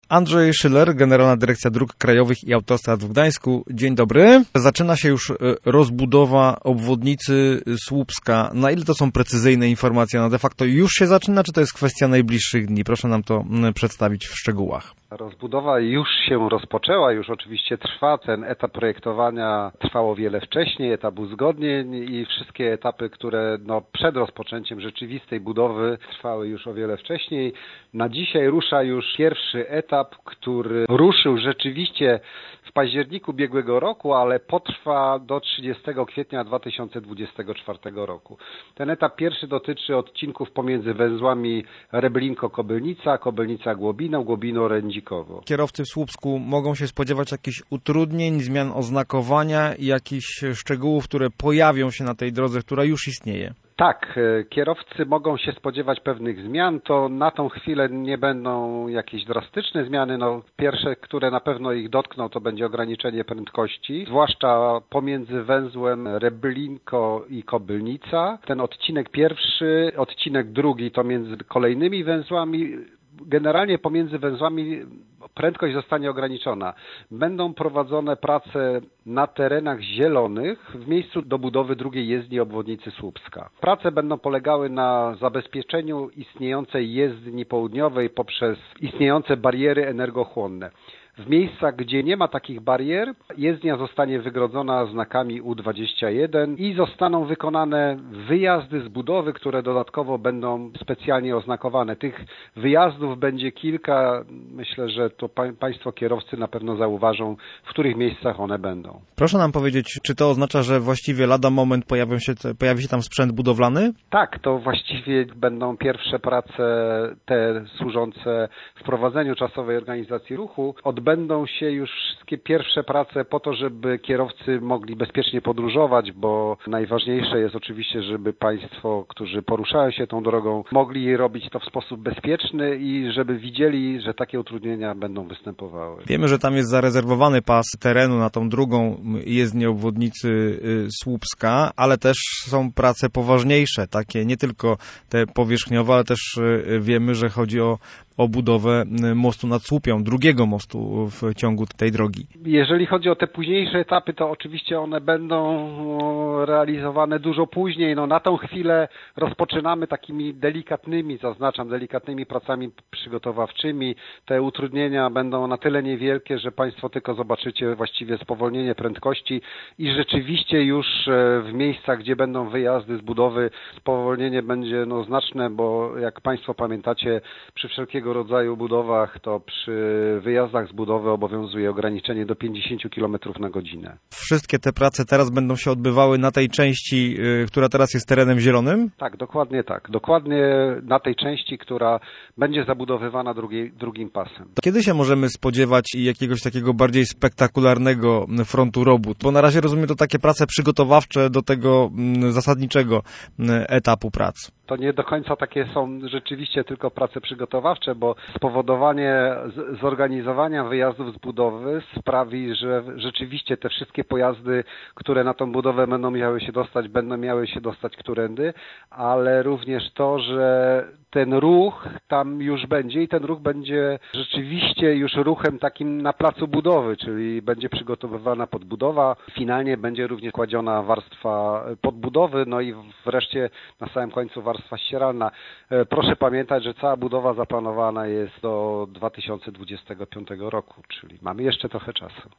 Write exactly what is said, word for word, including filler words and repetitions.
Andrzej Szyler, Generalna Dyrekcja Dróg Krajowych i Autostrad w Gdańsku. Dzień dobry. Zaczyna się już rozbudowa obwodnicy Słupska. Na ile to są precyzyjne informacje? Ona de facto już się zaczyna, czy to jest kwestia najbliższych dni? Proszę nam to przedstawić w szczegółach. Rozbudowa już się rozpoczęła, już oczywiście trwa. Ten etap projektowania trwał o wiele wcześniej, etap uzgodnień i wszystkie etapy, które no, przed rozpoczęciem rzeczywistej budowy trwały już o wiele wcześniej. Na dzisiaj rusza już pierwszy etap, który ruszył rzeczywiście w październiku ubiegłego roku, ale potrwa do trzydziestego kwietnia dwa tysiące dwudziestego czwartego roku. Ten etap pierwszy dotyczy odcinków pomiędzy węzłami Reblinko-Kobylnica, Kobylnica-Głobino, Głobino-Rędzikowo. Kierowcy w Słupsku mogą się spodziewać jakichś utrudnień, zmian oznakowania i jakichś szczegółów, które pojawią się na tej drodze, która już istnieje. Tak, kierowcy mogą się spodziewać pewnych zmian, to na tą chwilę nie będą jakieś drastyczne zmiany. No, pierwsze, które na pewno ich dotkną, to będzie ograniczenie prędkości, zwłaszcza pomiędzy węzłem Reblinko i Kobylnica. Ten odcinek pierwszy, odcinek drugi to między kolejnymi węzłami. Generalnie pomiędzy węzłami prędkość zostanie ograniczona. Będą prowadzone prace na terenach zielonych w miejscu do budowy drugiej jezdni obwodnicy Słupska. Prace będą polegały na zabezpieczeniu istniejącej jezdni południowej poprzez istniejące bariery energochłonne. W miejscach, gdzie nie ma takich barier, jezdnia zostanie wygrodzona znakami U dwadzieścia jeden i zostaną wykonane wyjazdy z budowy, które dodatkowo będą specjalnie oznakowane. Tych wyjazdów będzie kilka. Myślę, że to pa- Państwo kierowcy na pewno zauważą, w których miejscach one będą. Proszę nam powiedzieć, czy to oznacza, że właściwie lada moment pojawią się, pojawi się tam sprzęt budowlany? Tak, to właściwie będą pierwsze prace te służące wprowadzeniu czasowej organizacji ruchu. Odbędą się już wszystkie pierwsze prace po to, żeby kierowcy mogli bezpiecznie podróżować, bo najważniejsze jest oczywiście, żeby Państwo, którzy poruszają się tą drogą, mogli robić to w sposób bezpieczny i żeby widzieli, że takie utrudnienia będą występowały. Wiemy, że tam jest zarezerwowany pas terenu na tą drugą jezdnię obwodnicy Słupska, ale też są prace poważniejsze, takie nie tylko te powierzchniowe, ale też wiemy, że chodzi o o budowę mostu nad Słupią, drugiego mostu w ciągu tej drogi. Jeżeli chodzi o te późniejsze etapy, to oczywiście one będą realizowane dużo później. No, na tą chwilę rozpoczynamy takimi delikatnymi, zaznaczam, delikatnymi pracami przygotowawczymi. Te utrudnienia będą na tyle niewielkie, że Państwo tylko zobaczycie właściwie spowolnienie prędkości i rzeczywiście już w miejscach, gdzie będą wyjazdy z budowy, spowolnienie będzie no, znaczne, bo jak Państwo pamiętacie, przy wszelkiego rodzaju budowach, to przy wyjazdach z budowy obowiązuje ograniczenie do pięćdziesiąt kilometrów na godzinę. Wszystkie te prace teraz będą się odbywały na tej części, która teraz jest terenem zielonym? Tak, dokładnie tak. Dokładnie na tej części, która będzie zabudowywana drugi, drugim pasem. Kiedy się możemy spodziewać jakiegoś takiego bardziej spektakularnego frontu robót? Bo na razie rozumiem to takie prace przygotowawcze do tego zasadniczego etapu prac. To nie do końca takie są rzeczywiście tylko prace przygotowawcze, bo spowodowanie z, zorganizowania wyjazdów z budowy sprawi, że rzeczywiście te wszystkie pojazdy, które na tą budowę będą miały się dostać, będą miały się dostać którędy, ale również to, że ten ruch tam już będzie i ten ruch będzie rzeczywiście już ruchem takim na placu budowy, czyli będzie przygotowywana podbudowa, finalnie będzie również kładziona warstwa podbudowy, no i wreszcie na samym końcu warstwa ścieralna. Proszę pamiętać, że cała budowa zaplanowana jest do dwa tysiące dwudziestego piątego roku, czyli mamy jeszcze trochę czasu.